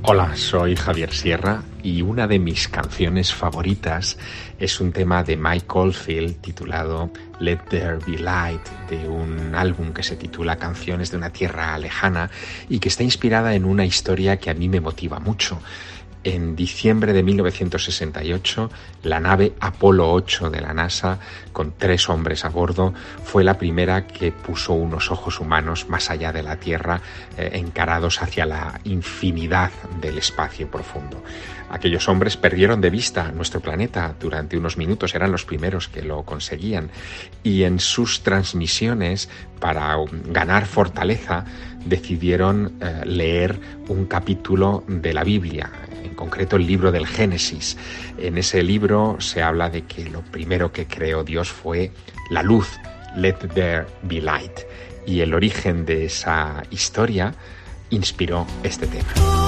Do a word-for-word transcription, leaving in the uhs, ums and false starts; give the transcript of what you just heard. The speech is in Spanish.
Hola, soy Javier Sierra y una de mis canciones favoritas es un tema de Mike Oldfield titulado Let There Be Light, de un álbum que se titula Canciones de una Tierra Lejana y que está inspirada en una historia que a mí me motiva mucho. En diciembre de mil novecientos sesenta y ocho, la nave Apolo ocho de la NASA, con tres hombres a bordo, fue la primera que puso unos ojos humanos más allá de la Tierra, eh, encarados hacia la infinidad del espacio profundo. Aquellos hombres perdieron de vista nuestro planeta durante unos minutos, eran los primeros que lo conseguían, y en sus transmisiones, para ganar fortaleza, decidieron eh, leer un capítulo de la Biblia, en concreto el libro del Génesis. En ese libro se habla de que lo primero que creó Dios fue la luz, let there be light, y el origen de esa historia inspiró este tema.